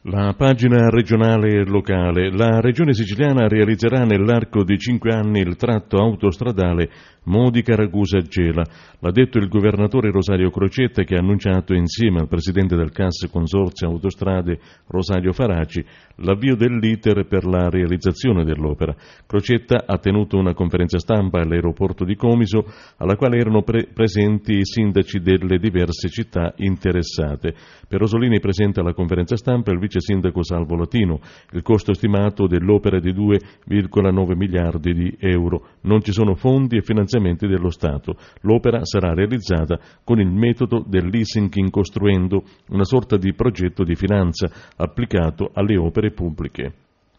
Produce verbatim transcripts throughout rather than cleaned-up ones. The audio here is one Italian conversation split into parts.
La pagina regionale e locale. La Regione Siciliana realizzerà nell'arco di cinque anni il tratto autostradale Modica-Ragusa-Gela. L'ha detto il governatore Rosario Crocetta, che ha annunciato insieme al presidente del C A S Consorzio Autostrade Rosario Faraci l'avvio dell'iter per la realizzazione dell'opera. Crocetta ha tenuto una conferenza stampa all'aeroporto di Comiso, alla quale erano pre- presenti i sindaci delle diverse città interessate. Per Rosolini presenta alla conferenza stampa il vice sindaco Salvo Latino. Il costo stimato dell'opera è di due virgola nove miliardi di euro. Non ci sono fondi e finanziamenti dello Stato. L'opera sarà realizzata con il metodo del leasing in costruendo, una sorta di progetto di finanza applicato alle opere pubbliche.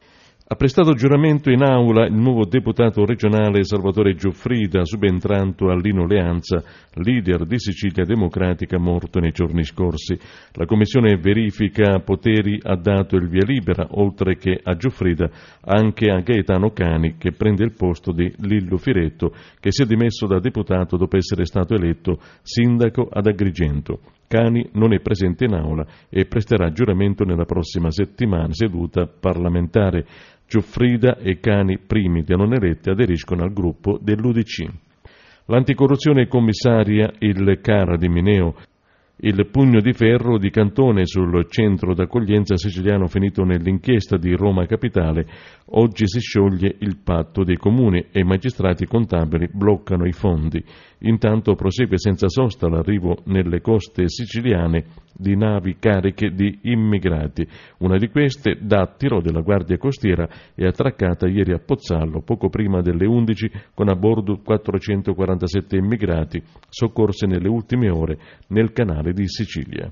Ha prestato giuramento in aula il nuovo deputato regionale Salvatore Gioffrida, subentrando a Lino Leanza, leader di Sicilia Democratica morto nei giorni scorsi. La commissione verifica poteri ha dato il via libera, oltre che a Gioffrida, anche a Gaetano Cani, che prende il posto di Lillo Firetto, che si è dimesso da deputato dopo essere stato eletto sindaco ad Agrigento. Cani non è presente in aula e presterà giuramento nella prossima settimana seduta parlamentare. Gioffrida e Cani, primi dei non eletti, aderiscono al gruppo dell'U D C. L'anticorruzione commissaria il Cara di Mineo. Il pugno di ferro di Cantone sul centro d'accoglienza siciliano finito nell'inchiesta di Roma Capitale. Oggi si scioglie il patto dei comuni e i magistrati contabili bloccano i fondi. Intanto prosegue senza sosta l'arrivo nelle coste siciliane di navi cariche di immigrati. Una di queste, da Tiro della Guardia Costiera, è attraccata ieri a Pozzallo poco prima delle undici con a bordo quattrocentoquarantasette immigrati soccorsi nelle ultime ore nel canale di Sicilia.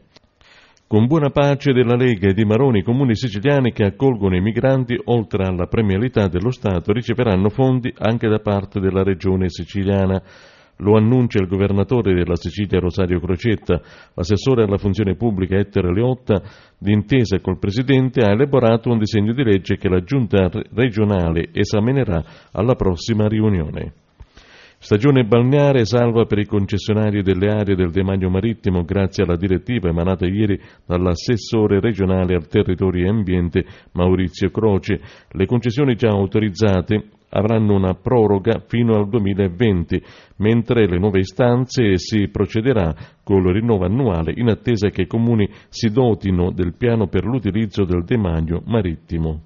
Con buona pace della Lega e di Maroni, i comuni siciliani che accolgono i migranti, oltre alla premialità dello Stato, riceveranno fondi anche da parte della Regione siciliana. Lo annuncia il governatore della Sicilia Rosario Crocetta. L'assessore alla funzione pubblica Ettore Leotta, d'intesa col Presidente, ha elaborato un disegno di legge che la Giunta regionale esaminerà alla prossima riunione. Stagione balneare salva per i concessionari delle aree del demanio marittimo grazie alla direttiva emanata ieri dall'assessore regionale al territorio e ambiente Maurizio Croce. Le concessioni già autorizzate avranno una proroga fino al duemilaventi, mentre le nuove istanze si procederà con il rinnovo annuale in attesa che i comuni si dotino del piano per l'utilizzo del demanio marittimo.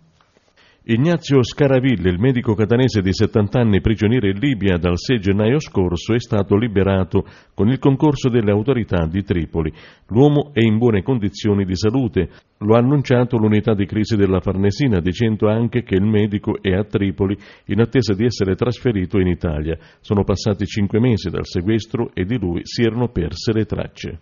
Ignazio Scaraville, il medico catanese di settanta anni prigioniero in Libia dal sei gennaio scorso, è stato liberato con il concorso delle autorità di Tripoli. L'uomo è in buone condizioni di salute. Lo ha annunciato l'unità di crisi della Farnesina, dicendo anche che il medico è a Tripoli in attesa di essere trasferito in Italia. Sono passati cinque mesi dal sequestro e di lui si erano perse le tracce.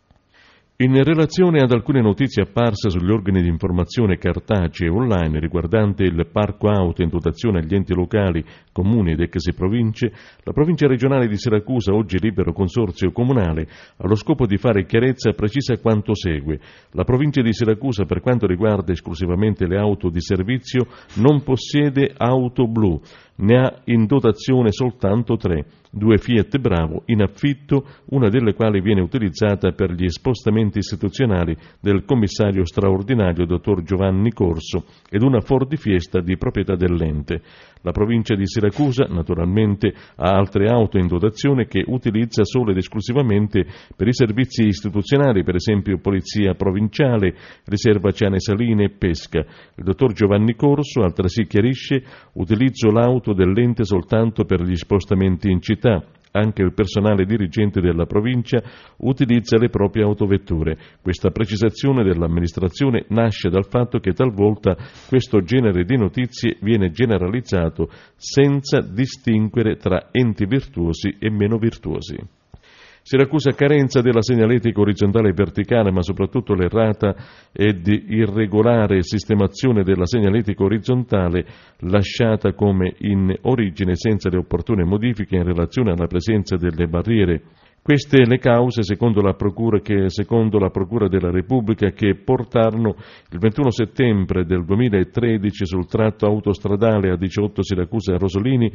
In relazione ad alcune notizie apparse sugli organi di informazione cartacei e online riguardante il parco auto in dotazione agli enti locali, comuni ed ex province, la provincia regionale di Siracusa, oggi libero consorzio comunale, allo scopo di fare chiarezza precisa quanto segue. La provincia di Siracusa, per quanto riguarda esclusivamente le auto di servizio, non possiede auto blu, ne ha in dotazione soltanto tre. Due Fiat Bravo in affitto, una delle quali viene utilizzata per gli spostamenti istituzionali del commissario straordinario dottor Giovanni Corso, ed una Ford Fiesta di proprietà dell'ente. La provincia di Siracusa, naturalmente, ha altre auto in dotazione che utilizza solo ed esclusivamente per i servizi istituzionali, per esempio Polizia Provinciale, Riserva Ciane Saline e Pesca. Il dottor Giovanni Corso altresì chiarisce: utilizzo l'auto dell'ente soltanto per gli spostamenti in città. Anche il personale dirigente della provincia utilizza le proprie autovetture. Questa precisazione dell'amministrazione nasce dal fatto che talvolta questo genere di notizie viene generalizzato senza distinguere tra enti virtuosi e meno virtuosi. Siracusa carenza della segnaletica orizzontale e verticale, ma soprattutto l'errata ed irregolare sistemazione della segnaletica orizzontale lasciata come in origine senza le opportune modifiche in relazione alla presenza delle barriere. Queste le cause, secondo la Procura, che, secondo la Procura della Repubblica, che portarono il ventuno settembre del duemilatredici sul tratto autostradale A diciotto Siracusa-Rosolini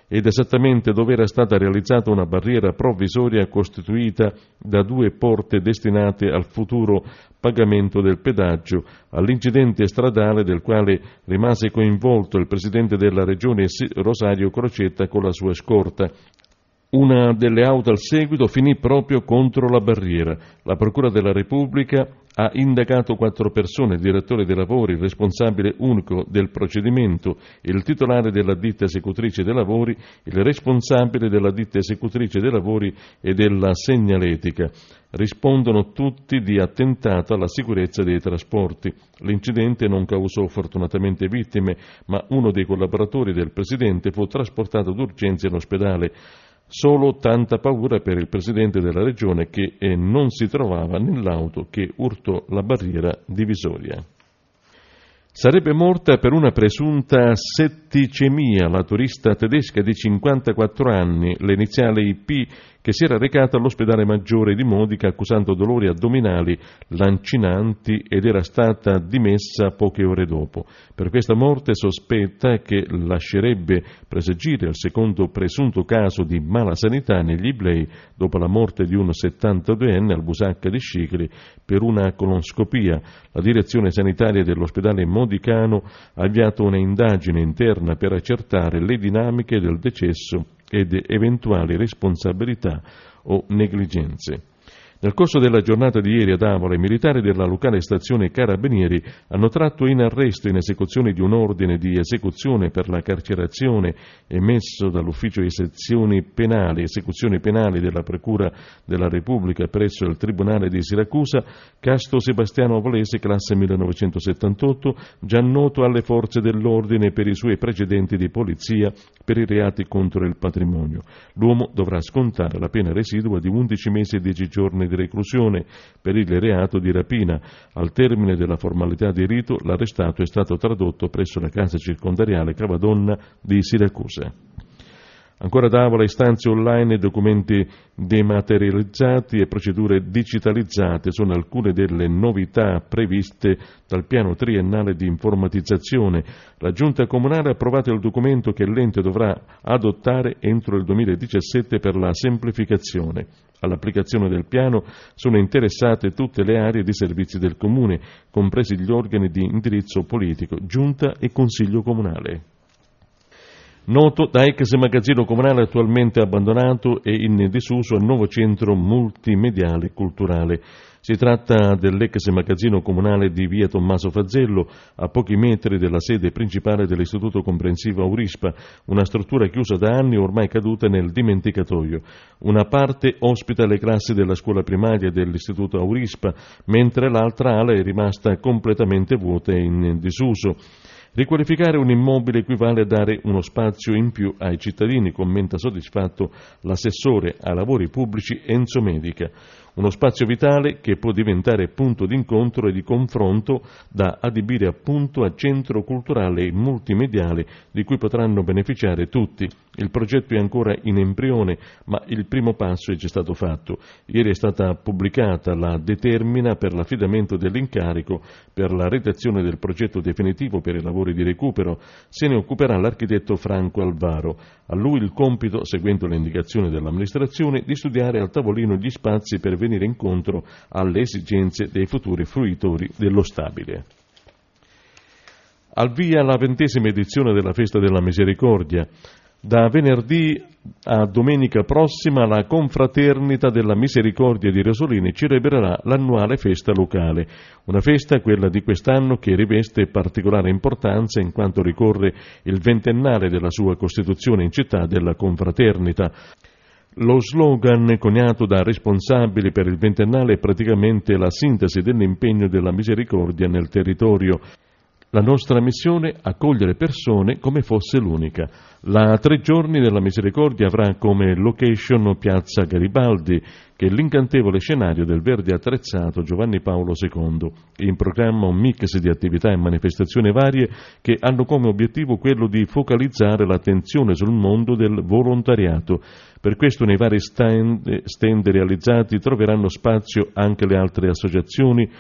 ed esattamente dove era stata realizzata una barriera provvisoria costituita da due porte destinate al futuro pagamento del pedaggio, all'incidente stradale del quale rimase coinvolto il presidente della regione Rosario Crocetta con la sua scorta. Una delle auto al seguito finì proprio contro la barriera. La Procura della Repubblica ha indagato quattro persone: il direttore dei lavori, il responsabile unico del procedimento, il titolare della ditta esecutrice dei lavori, il responsabile della ditta esecutrice dei lavori e della segnaletica. Rispondono tutti di attentato alla sicurezza dei trasporti. L'incidente non causò fortunatamente vittime, ma uno dei collaboratori del presidente fu trasportato d'urgenza in ospedale. Solo tanta paura per il presidente della regione, che eh, non si trovava nell'auto che urtò la barriera divisoria. Sarebbe morta per una presunta setticemia la turista tedesca di cinquantaquattro anni, le iniziali I P, che si era recata all'ospedale maggiore di Modica accusando dolori addominali lancinanti ed era stata dimessa poche ore dopo. Per questa morte sospetta, che lascerebbe presagire il secondo presunto caso di malasanità negli Iblei dopo la morte di un settantaduenne al Busacca di Scicli per una colonscopia. La direzione sanitaria dell'ospedale modicano ha avviato una indagine interna per accertare le dinamiche del decesso ed eventuali responsabilità o negligenze. Nel corso della giornata di ieri ad Avola, i militari della locale stazione Carabinieri hanno tratto in arresto, in esecuzione di un ordine di esecuzione per la carcerazione emesso dall'ufficio di sezioni penali, esecuzioni penali della Procura della Repubblica presso il Tribunale di Siracusa, Casto Sebastiano Avolese, classe millenovecentosettantotto, già noto alle forze dell'ordine per i suoi precedenti di polizia per i reati contro il patrimonio. L'uomo dovrà scontare la pena residua di undici mesi e dieci giorni di reclusione per il reato di rapina. Al termine della formalità di rito, l'arrestato è stato tradotto presso la casa circondariale Cavadonna di Siracusa. Ancora ad Avola, istanze online, documenti dematerializzati e procedure digitalizzate sono alcune delle novità previste dal piano triennale di informatizzazione. La Giunta Comunale ha approvato il documento che l'ente dovrà adottare entro il duemiladiciassette per la semplificazione. All'applicazione del piano sono interessate tutte le aree di servizi del Comune, compresi gli organi di indirizzo politico, Giunta e Consiglio Comunale. Noto da ex magazzino comunale attualmente abbandonato e in disuso al nuovo centro multimediale culturale. Si tratta dell'ex magazzino comunale di via Tommaso Fazzello, a pochi metri della sede principale dell'Istituto Comprensivo Aurispa, una struttura chiusa da anni ormai caduta nel dimenticatoio. Una parte ospita le classi della scuola primaria dell'Istituto Aurispa, mentre l'altra ala è rimasta completamente vuota e in disuso. Riqualificare un immobile equivale a dare uno spazio in più ai cittadini, commenta soddisfatto l'assessore ai lavori pubblici Enzo Medica. Uno spazio vitale che può diventare punto d'incontro e di confronto da adibire appunto a centro culturale e multimediale di cui potranno beneficiare tutti. Il progetto è ancora in embrione, ma il primo passo è già stato fatto. Ieri è stata pubblicata la determina per l'affidamento dell'incarico per la redazione del progetto definitivo per i lavori di recupero. Se ne occuperà l'architetto Franco Alvaro. A lui il compito, seguendo le indicazioni dell'amministrazione, di studiare al tavolino gli spazi per venire incontro alle esigenze dei futuri fruitori dello stabile. Al via la ventesima edizione della Festa della Misericordia. Da venerdì a domenica prossima la Confraternita della Misericordia di Rosolini celebrerà l'annuale festa locale. Una festa, quella di quest'anno, che riveste particolare importanza in quanto ricorre il ventennale della sua costituzione in città della Confraternita. Lo slogan coniato da responsabili per il ventennale è praticamente la sintesi dell'impegno della Misericordia nel territorio. La nostra missione è accogliere persone come fosse l'unica. La Tre Giorni della Misericordia avrà come location Piazza Garibaldi, che è l'incantevole scenario del verde attrezzato Giovanni Paolo secondo. In programma un mix di attività e manifestazioni varie che hanno come obiettivo quello di focalizzare l'attenzione sul mondo del volontariato. Per questo nei vari stand, stand realizzati troveranno spazio anche le altre associazioni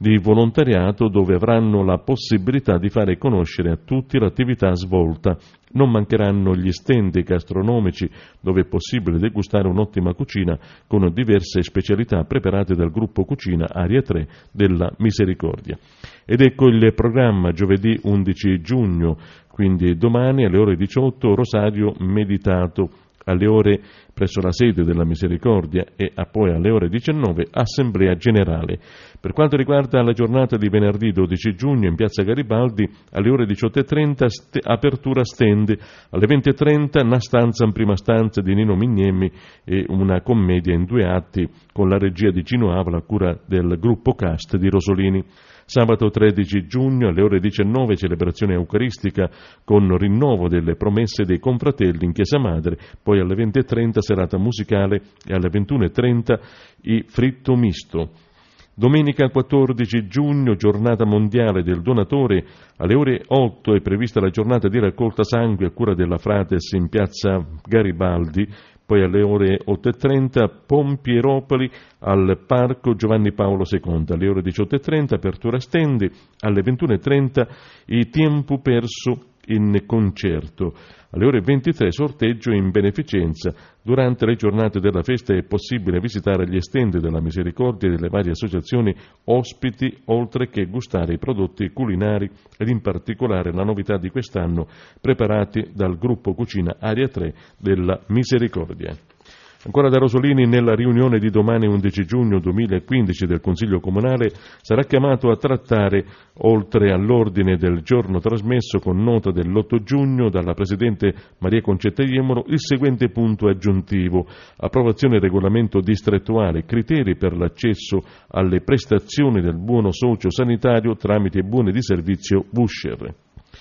di volontariato dove avranno la possibilità di fare conoscere a tutti l'attività svolta. Non mancheranno gli stand gastronomici dove è possibile degustare un'ottima cucina con diverse specialità preparate dal gruppo cucina Area tre della Misericordia. Ed ecco il programma: giovedì undici giugno, quindi domani alle ore diciotto, rosario meditato, alle ore presso la sede della Misericordia, e a poi alle ore diciannove assemblea generale. Per quanto riguarda la giornata di venerdì dodici giugno, in piazza Garibaldi alle ore diciotto e trenta st- apertura stand, alle venti e trenta una stanza in prima stanza di Nino Mignemi e una commedia in due atti con la regia di Gino Avola a cura del gruppo Cast di Rosolini. Sabato tredici giugno alle ore diciannove celebrazione eucaristica con rinnovo delle promesse dei confratelli in Chiesa Madre, poi alle venti e trenta serata musicale e alle ventuno e trenta i fritto misto. Domenica quattordici giugno, giornata mondiale del donatore, alle ore otto è prevista la giornata di raccolta sangue a cura della Frates in piazza Garibaldi, poi alle ore otto e trenta Pompieropoli al Parco Giovanni Paolo secondo, alle ore diciotto e trenta apertura stand, alle ventuno e trenta i Tempo Perso in concerto, alle ore ventitré sorteggio in beneficenza. Durante le giornate della festa è possibile visitare gli stand della Misericordia e delle varie associazioni ospiti, oltre che gustare i prodotti culinari ed in particolare la novità di quest'anno preparati dal gruppo cucina Area tre della Misericordia. Ancora da Rosolini, nella riunione di domani undici giugno duemilaquindici del Consiglio Comunale sarà chiamato a trattare, oltre all'ordine del giorno trasmesso con nota dell'otto giugno dalla Presidente Maria Concetta Jemolo, il seguente punto aggiuntivo: approvazione del regolamento distrettuale, criteri per l'accesso alle prestazioni del buono socio-sanitario tramite buoni di servizio Busher.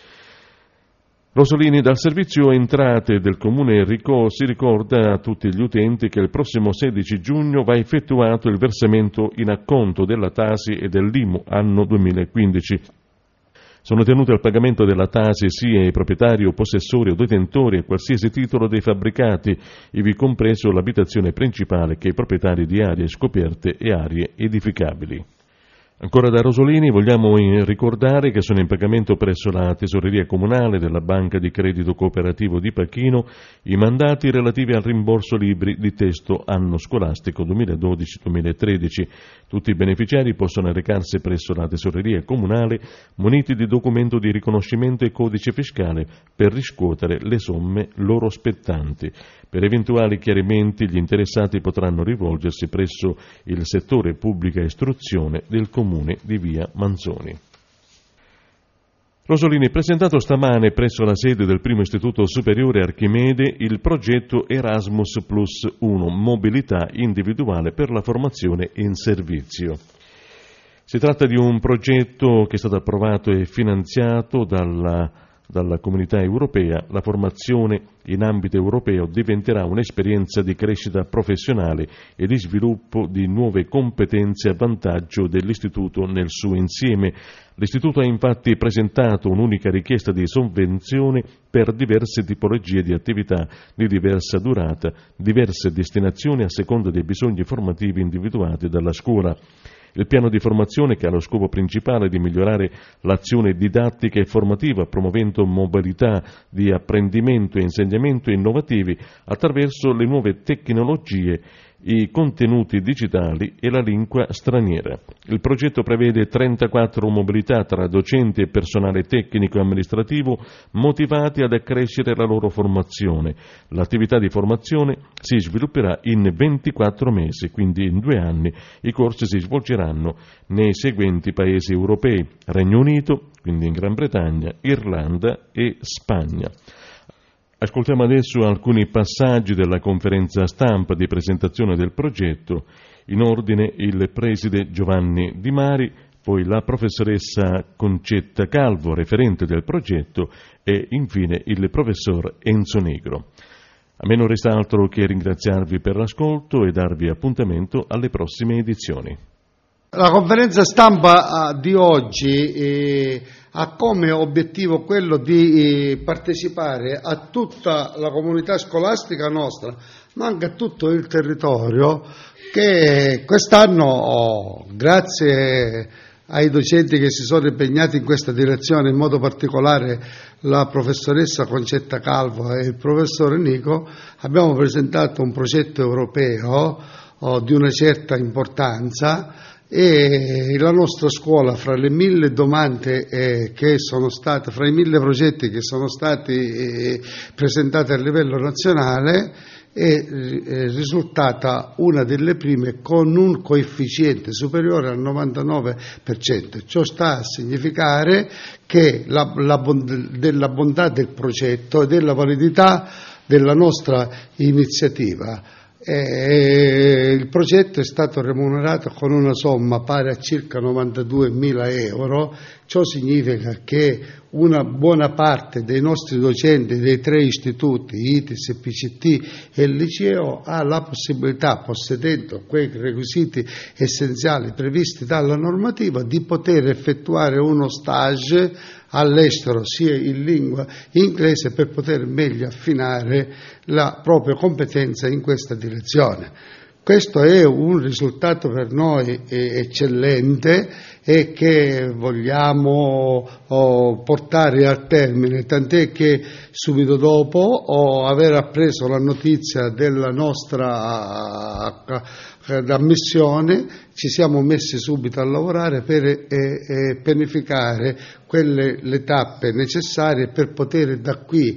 Rosolini, dal servizio entrate del Comune Ricò si ricorda a tutti gli utenti che il prossimo sedici giugno va effettuato il versamento in acconto della Tasi e dell'I M U anno duemilaquindici. Sono tenuti al pagamento della Tasi sia i proprietari o possessori o detentori a qualsiasi titolo dei fabbricati, ivi compreso l'abitazione principale, che i proprietari di aree scoperte e aree edificabili. Ancora da Rosolini vogliamo ricordare che sono in pagamento presso la Tesoreria Comunale della Banca di Credito Cooperativo di Pachino i mandati relativi al rimborso libri di testo anno scolastico duemiladodici duemilatredici. Tutti i beneficiari possono recarsi presso la Tesoreria Comunale muniti di documento di riconoscimento e codice fiscale per riscuotere le somme loro spettanti. Per eventuali chiarimenti gli interessati potranno rivolgersi presso il settore pubblica istruzione del Comune di Via Manzoni. Rosolini, presentato stamane presso la sede del primo istituto superiore Archimede il progetto Erasmus Plus uno, mobilità individuale per la formazione in servizio. Si tratta di un progetto che è stato approvato e finanziato dalla dalla Comunità Europea. La formazione in ambito europeo diventerà un'esperienza di crescita professionale e di sviluppo di nuove competenze a vantaggio dell'Istituto nel suo insieme. L'Istituto ha infatti presentato un'unica richiesta di sovvenzione per diverse tipologie di attività di diversa durata, diverse destinazioni a seconda dei bisogni formativi individuati dalla scuola. Il piano di formazione, che ha lo scopo principale di migliorare l'azione didattica e formativa, promuovendo modalità di apprendimento e insegnamento innovativi attraverso le nuove tecnologie, i contenuti digitali e la lingua straniera. Il progetto prevede trentaquattro mobilità tra docenti e personale tecnico e amministrativo motivati ad accrescere la loro formazione. L'attività di formazione si svilupperà in ventiquattro mesi, quindi in due anni. I corsi si svolgeranno nei seguenti paesi europei: Regno Unito, quindi in Gran Bretagna, Irlanda e Spagna. Ascoltiamo adesso alcuni passaggi della conferenza stampa di presentazione del progetto. In ordine il preside Giovanni Di Mari, poi la professoressa Concetta Calvo, referente del progetto, e infine il professor Enzo Negro. A me non resta altro che ringraziarvi per l'ascolto e darvi appuntamento alle prossime edizioni. La conferenza stampa di oggi eh, ha come obiettivo quello di eh, partecipare a tutta la comunità scolastica nostra, ma anche a tutto il territorio, che quest'anno, oh, grazie ai docenti che si sono impegnati in questa direzione, in modo particolare la professoressa Concetta Calvo e il professore Nico, abbiamo presentato un progetto europeo oh, di una certa importanza, e la nostra scuola, fra le mille domande eh, che sono state, fra i mille progetti che sono stati eh, presentati a livello nazionale, è eh, risultata una delle prime con un coefficiente superiore al novantanove per cento. Ciò sta a significare che la, la bond- della bontà del progetto e della validità della nostra iniziativa. Eh, il progetto è stato remunerato con una somma pari a circa novantaduemila euro. Ciò significa che una buona parte dei nostri docenti dei tre istituti, I T I S, P C T e il liceo, ha la possibilità, possedendo quei requisiti essenziali previsti dalla normativa, di poter effettuare uno stage all'estero, sia in lingua inglese, per poter meglio affinare la propria competenza in questa direzione. Questo è un risultato per noi eccellente e che vogliamo oh, portare a termine, tant'è che subito dopo oh, aver appreso la notizia della nostra ammissione ci siamo messi subito a lavorare per eh, eh, pianificare quelle le tappe necessarie per poter da qui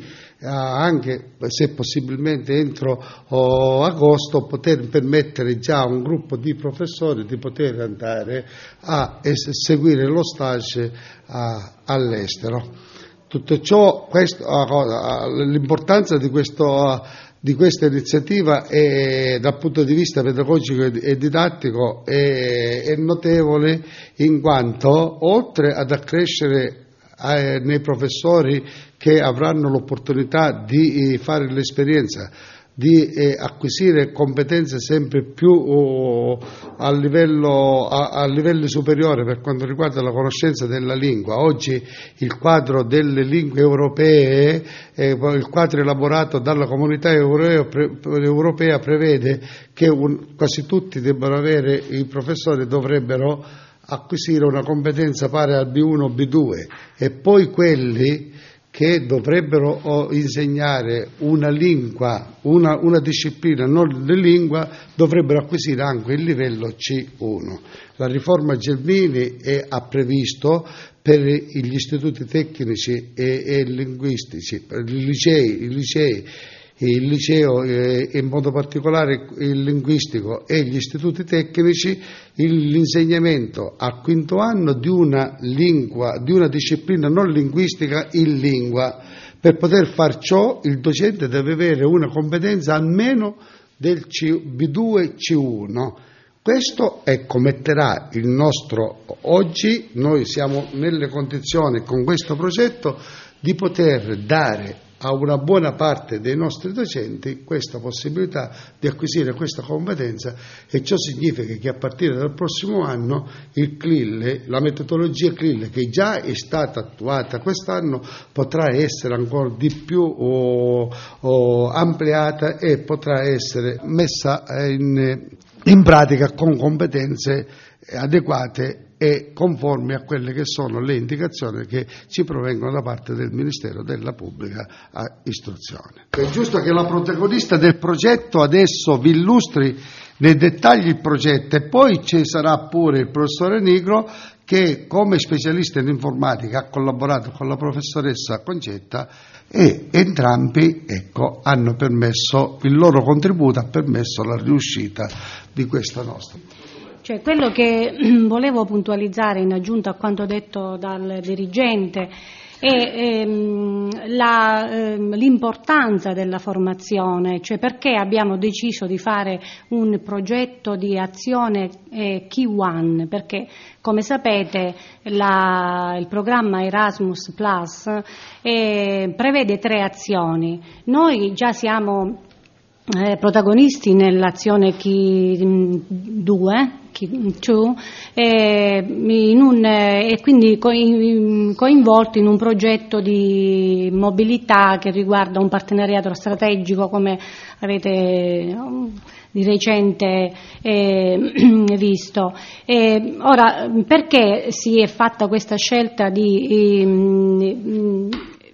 anche se possibilmente entro oh, agosto poter permettere già a un gruppo di professori di poter andare a seguire lo stage a, all'estero. Tutto ciò, questo, l'importanza di questo di questa iniziativa è, dal punto di vista pedagogico e didattico è, è notevole, in quanto oltre ad accrescere eh, nei professori che avranno l'opportunità di eh, fare l'esperienza, di eh, acquisire competenze sempre più oh, a, livello, a, a livelli superiori per quanto riguarda la conoscenza della lingua. Oggi il quadro delle lingue europee, eh, il quadro elaborato dalla Comunità Europea, pre, europea prevede che un, quasi tutti debbano avere, i professori dovrebbero acquisire una competenza pari al B uno B due, e poi quelli che dovrebbero insegnare una lingua, una, una disciplina non di lingua, dovrebbero acquisire anche il livello C uno. La riforma Gelmini è, ha previsto per gli istituti tecnici e, e linguistici, per i licei, i licei il liceo e in modo particolare il linguistico e gli istituti tecnici, l'insegnamento al quinto anno di una lingua, di una disciplina non linguistica in lingua. Per poter far ciò il docente deve avere una competenza almeno del C, B due C uno. Questo ecco, metterà il nostro, oggi noi siamo nelle condizioni con questo progetto di poter dare a una buona parte dei nostri docenti questa possibilità di acquisire questa competenza, e ciò significa che a partire dal prossimo anno il C L I L, la metodologia C L I L che già è stata attuata quest'anno, potrà essere ancora di più oh, oh, ampliata e potrà essere messa in, in pratica con competenze adeguate e conformi a quelle che sono le indicazioni che ci provengono da parte del Ministero della Pubblica Istruzione. È giusto che la protagonista del progetto adesso vi illustri nei dettagli il progetto, e poi ci sarà pure il professore Nigro che come specialista in informatica ha collaborato con la professoressa Concetta, e entrambi ecco, hanno permesso, il loro contributo ha permesso la riuscita di questa nostra. Cioè, quello che volevo puntualizzare in aggiunta a quanto detto dal dirigente è ehm, la, ehm, l'importanza della formazione, cioè perché abbiamo deciso di fare un progetto di azione eh, Key One, perché come sapete la, il programma Erasmus Plus eh, prevede tre azioni. Noi già siamo eh, protagonisti nell'azione Chi due, e, in un, e quindi coinvolti in un progetto di mobilità che riguarda un partenariato strategico, come avete di recente eh, visto. E ora, perché si è fatta questa scelta di eh,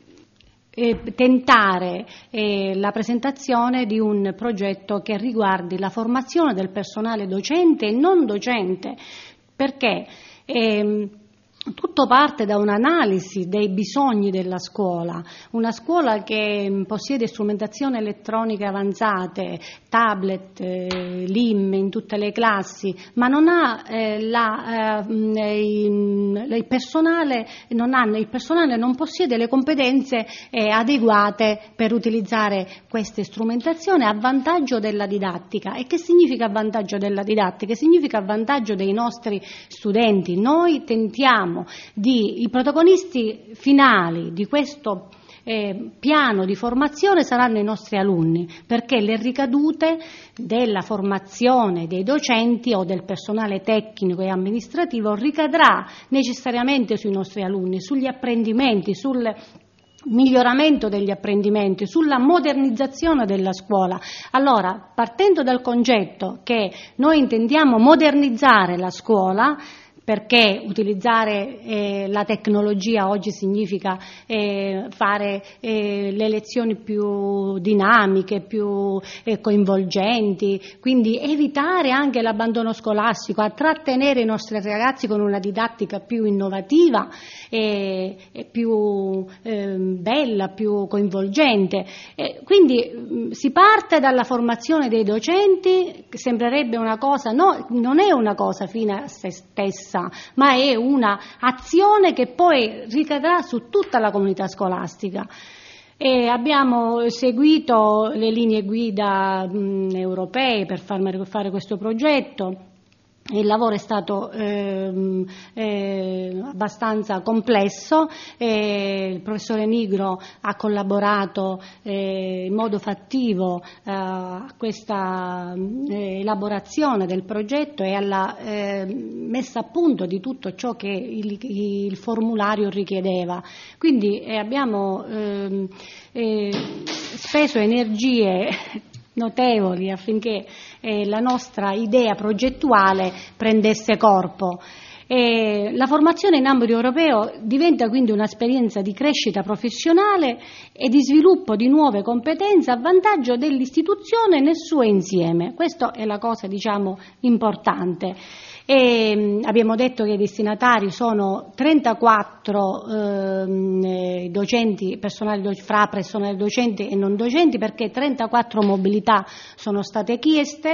eh, tentare eh, la presentazione di un progetto che riguardi la formazione del personale docente e non docente? Perché eh, tutto parte da un'analisi dei bisogni della scuola, una scuola che possiede strumentazioni elettroniche avanzate, tablet, eh, L I M in tutte le classi, ma non ha eh, la, eh, il, il personale, non ha, il personale non possiede le competenze eh, adeguate per utilizzare queste strumentazioni a vantaggio della didattica. E che significa a vantaggio della didattica? Significa a vantaggio dei nostri studenti. Noi tentiamo di, i protagonisti finali di questo eh, piano di formazione saranno i nostri alunni, perché le ricadute della formazione dei docenti o del personale tecnico e amministrativo ricadrà necessariamente sui nostri alunni, sugli apprendimenti, sul miglioramento degli apprendimenti, sulla modernizzazione della scuola. Allora, partendo dal concetto che noi intendiamo modernizzare la scuola, perché utilizzare eh, la tecnologia oggi significa eh, fare eh, le lezioni più dinamiche, più eh, coinvolgenti, quindi evitare anche l'abbandono scolastico, a trattenere i nostri ragazzi con una didattica più innovativa e, e più eh, bella, più coinvolgente. E quindi mh, si parte dalla formazione dei docenti, che sembrerebbe una cosa, no, non è una cosa fine a se stessa, ma è una azione che poi ricadrà su tutta la comunità scolastica. E abbiamo seguito le linee guida mh, europee per far, fare questo progetto. Il lavoro è stato eh, eh, abbastanza complesso, eh, il professore Nigro ha collaborato eh, in modo fattivo eh, a questa eh, elaborazione del progetto e alla eh, messa a punto di tutto ciò che il, il formulario richiedeva. Quindi eh, abbiamo eh, eh, speso energie notevoli affinché eh, la nostra idea progettuale prendesse corpo. E la formazione in ambito europeo diventa quindi un'esperienza di crescita professionale e di sviluppo di nuove competenze a vantaggio dell'istituzione nel suo insieme. Questa è la cosa, diciamo, importante. E abbiamo detto che i destinatari sono trentaquattro eh, docenti, personale do, fra personale docenti e non docenti, perché trentaquattro mobilità sono state chieste.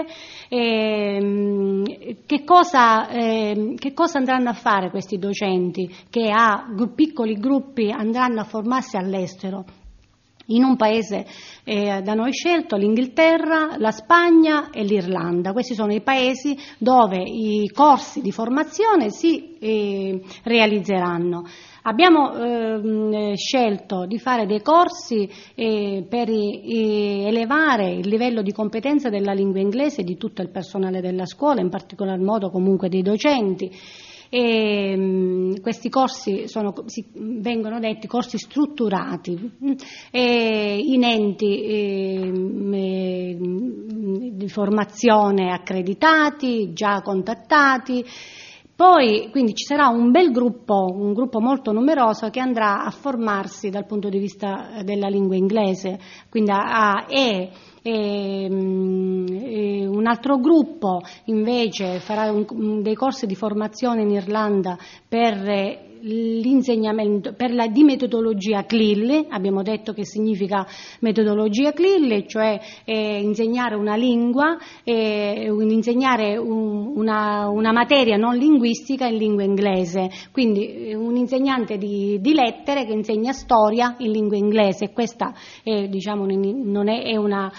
E, che, cosa, eh, che cosa andranno a fare questi docenti che a piccoli gruppi andranno a formarsi all'estero? In un paese eh, da noi scelto, l'Inghilterra, la Spagna e l'Irlanda. Questi sono i paesi dove i corsi di formazione si eh, realizzeranno. Abbiamo eh, scelto di fare dei corsi eh, per eh, elevare il livello di competenza della lingua inglese di tutto il personale della scuola, in particolar modo comunque dei docenti. E, mh, questi corsi sono, si, vengono detti corsi strutturati e, in enti e, e, di formazione accreditati, già contattati. Poi quindi ci sarà un bel gruppo, un gruppo molto numeroso che andrà a formarsi dal punto di vista della lingua inglese, quindi a, a e E, e un altro gruppo invece farà un, dei corsi di formazione in Irlanda per l'insegnamento, per la di metodologia C L I L. Abbiamo detto che significa metodologia C L I L, cioè eh, insegnare una lingua, eh, insegnare un, una, una materia non linguistica in lingua inglese, quindi un insegnante di, di lettere che insegna storia in lingua inglese. Questa è, diciamo, non è, è una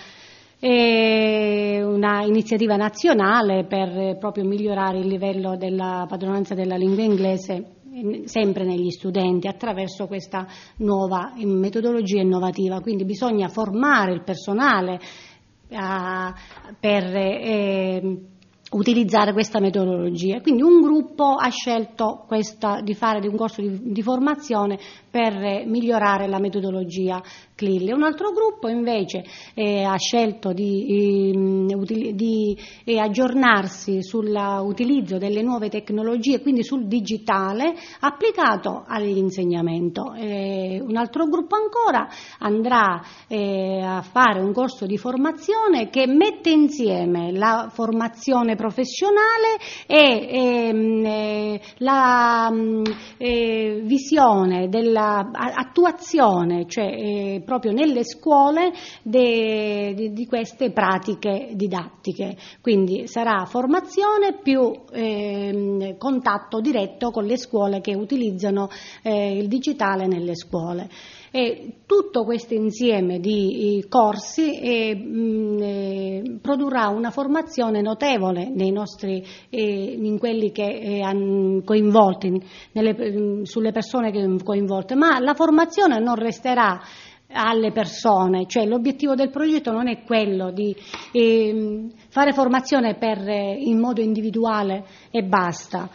È una iniziativa nazionale per proprio migliorare il livello della padronanza della lingua inglese sempre negli studenti attraverso questa nuova metodologia innovativa. Quindi bisogna formare il personale a, per eh, utilizzare questa metodologia. Quindi un gruppo ha scelto questa, di fare un corso di, di formazione per migliorare la metodologia C L I L. Un altro gruppo invece eh, ha scelto di, eh, di eh, aggiornarsi sull'utilizzo delle nuove tecnologie, quindi sul digitale applicato all'insegnamento. Eh, un altro gruppo ancora andrà eh, a fare un corso di formazione che mette insieme la formazione professionale e eh, la eh, visione della attuazione, cioè eh, proprio nelle scuole de, de, di queste pratiche didattiche. Quindi sarà formazione più eh, contatto diretto con le scuole che utilizzano eh, il digitale nelle scuole. E tutto questo insieme di corsi eh, mh, eh, produrrà una formazione notevole nei nostri, eh, in quelli che eh, hanno coinvolti, nelle, sulle persone che coinvolte, ma la formazione non resterà alle persone, cioè l'obiettivo del progetto non è quello di eh, fare formazione per, eh, in modo individuale e basta.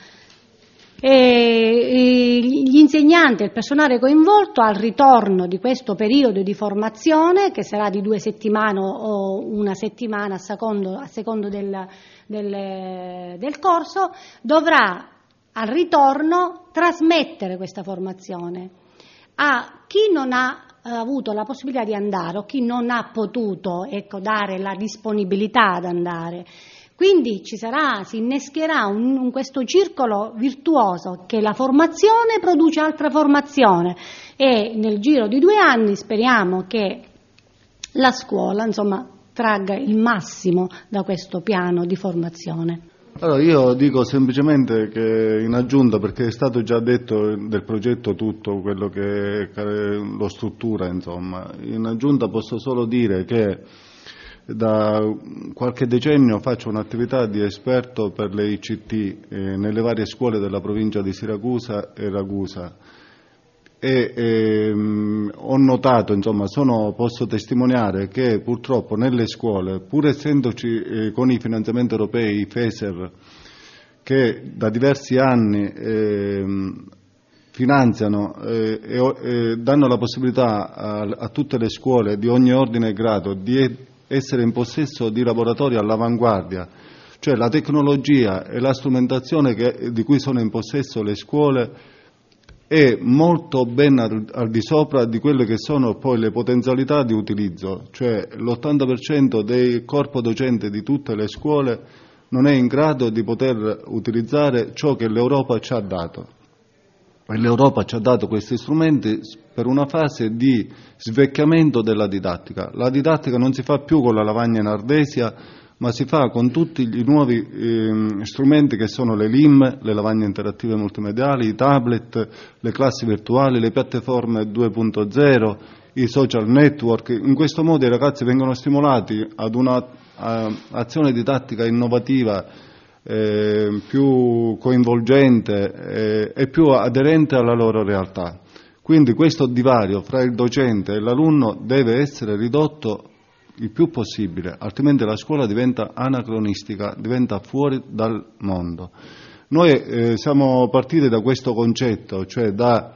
E gli insegnanti e il personale coinvolto al ritorno di questo periodo di formazione, che sarà di due settimane o una settimana a secondo, a secondo del, del, del corso, dovrà al ritorno trasmettere questa formazione a chi non ha avuto la possibilità di andare o chi non ha potuto, ecco, dare la disponibilità ad andare. Quindi ci sarà, si innescherà un, un, questo circolo virtuoso che la formazione produce altra formazione e nel giro di due anni speriamo che la scuola, insomma, tragga il massimo da questo piano di formazione. Allora io dico semplicemente che in aggiunta, perché è stato già detto del progetto tutto quello che lo struttura, insomma, in aggiunta posso solo dire che da qualche decennio faccio un'attività di esperto per le I C T eh, nelle varie scuole della provincia di Siracusa e Ragusa e ehm, ho notato, insomma, sono, posso testimoniare che purtroppo nelle scuole, pur essendoci eh, con i finanziamenti europei, i FESER, che da diversi anni eh, finanziano eh, e eh, danno la possibilità a, a tutte le scuole di ogni ordine e grado di essere in possesso di laboratori all'avanguardia, cioè la tecnologia e la strumentazione che, di cui sono in possesso le scuole è molto ben al, al di sopra di quelle che sono poi le potenzialità di utilizzo, cioè l'ottanta per cento del corpo docente di tutte le scuole non è in grado di poter utilizzare ciò che l'Europa ci ha dato. E l'Europa ci ha dato questi strumenti per una fase di svecchiamento della didattica. La didattica non si fa più con la lavagna in ardesia, ma si fa con tutti i nuovi eh, strumenti che sono le L I M, le lavagne interattive multimediali, i tablet, le classi virtuali, le piattaforme due punto zero, i social network. In questo modo i ragazzi vengono stimolati ad un'azione didattica innovativa, Eh, più coinvolgente eh, e più aderente alla loro realtà. Quindi questo divario fra il docente e l'alunno deve essere ridotto il più possibile, altrimenti la scuola diventa anacronistica, diventa fuori dal mondo. Noi eh, siamo partiti da questo concetto, cioè da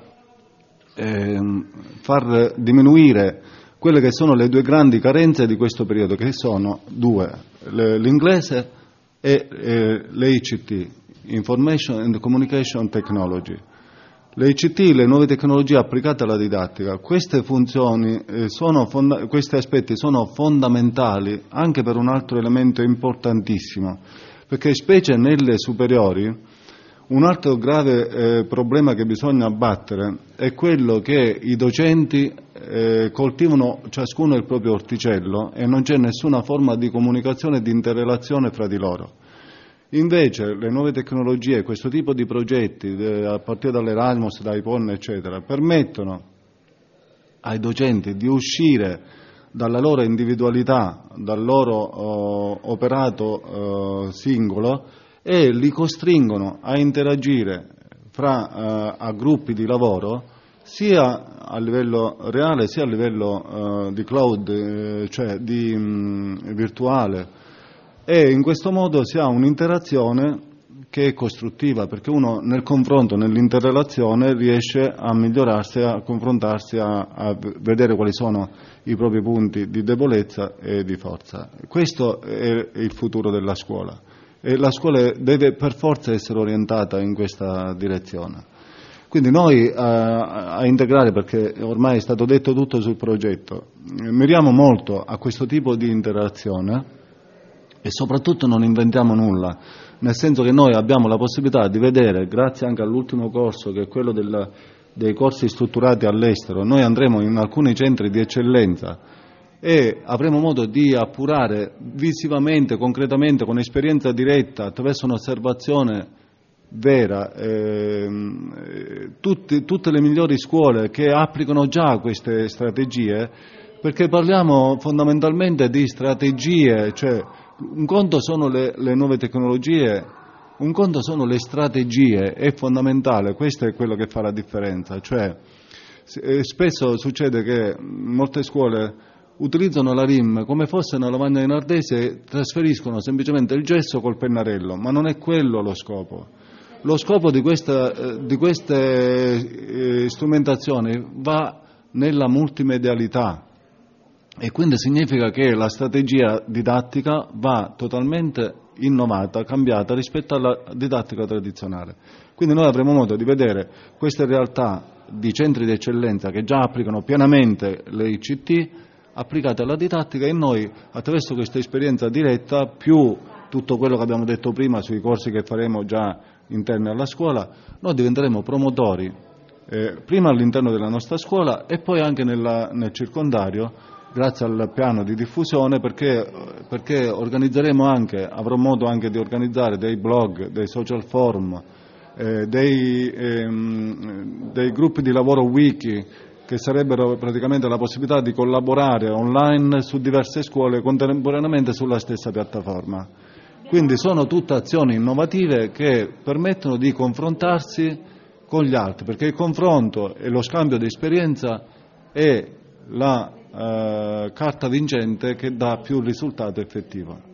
eh, far diminuire quelle che sono le due grandi carenze di questo periodo, che sono due, l'inglese e eh, le I C T, Information and Communication Technology. Le I C T, le nuove tecnologie applicate alla didattica, queste funzioni, eh, sono fonda- questi aspetti sono fondamentali anche per un altro elemento importantissimo, perché specie nelle superiori un altro grave eh, problema che bisogna abbattere è quello che i docenti eh, coltivano ciascuno il proprio orticello e non c'è nessuna forma di comunicazione e di interrelazione fra di loro. Invece le nuove tecnologie, questo tipo di progetti, eh, a partire dall'Erasmus, dai P O N, eccetera, permettono ai docenti di uscire dalla loro individualità, dal loro oh, operato oh, singolo, e li costringono a interagire fra, uh, a gruppi di lavoro sia a livello reale sia a livello uh, di cloud, eh, cioè di mh, virtuale, e in questo modo si ha un'interazione che è costruttiva, perché uno nel confronto, nell'interrelazione riesce a migliorarsi, a confrontarsi, a, a vedere quali sono i propri punti di debolezza e di forza. Questo è il futuro della scuola e la scuola deve per forza essere orientata in questa direzione. Quindi noi a, a integrare, perché ormai è stato detto tutto sul progetto, miriamo molto a questo tipo di interazione e soprattutto non inventiamo nulla, nel senso che noi abbiamo la possibilità di vedere, grazie anche all'ultimo corso che è quello del, dei corsi strutturati all'estero, noi andremo in alcuni centri di eccellenza e avremo modo di appurare visivamente, concretamente, con esperienza diretta, attraverso un'osservazione vera, eh, tutti, tutte le migliori scuole che applicano già queste strategie, perché parliamo fondamentalmente di strategie, cioè un conto sono le, le nuove tecnologie, un conto sono le strategie, è fondamentale, questo è quello che fa la differenza, cioè spesso succede che molte scuole utilizzano la R I M come fosse una lavagna in ardese e trasferiscono semplicemente il gesso col pennarello, ma non è quello lo scopo. Lo scopo di, questa, di queste eh, strumentazioni va nella multimedialità e quindi significa che la strategia didattica va totalmente innovata, cambiata rispetto alla didattica tradizionale. Quindi noi avremo modo di vedere queste realtà di centri di eccellenza che già applicano pienamente le I C T applicate alla didattica e noi attraverso questa esperienza diretta più tutto quello che abbiamo detto prima sui corsi che faremo già interni alla scuola, noi diventeremo promotori eh, prima all'interno della nostra scuola e poi anche nella, nel circondario, grazie al piano di diffusione, perché, perché organizzeremo anche, avrò modo anche di organizzare dei blog, dei social forum, eh, dei, ehm, dei gruppi di lavoro wiki, che sarebbero praticamente la possibilità di collaborare online su diverse scuole contemporaneamente sulla stessa piattaforma. Quindi sono tutte azioni innovative che permettono di confrontarsi con gli altri, perché il confronto e lo scambio di esperienza è la eh, carta vincente che dà più risultato effettivo.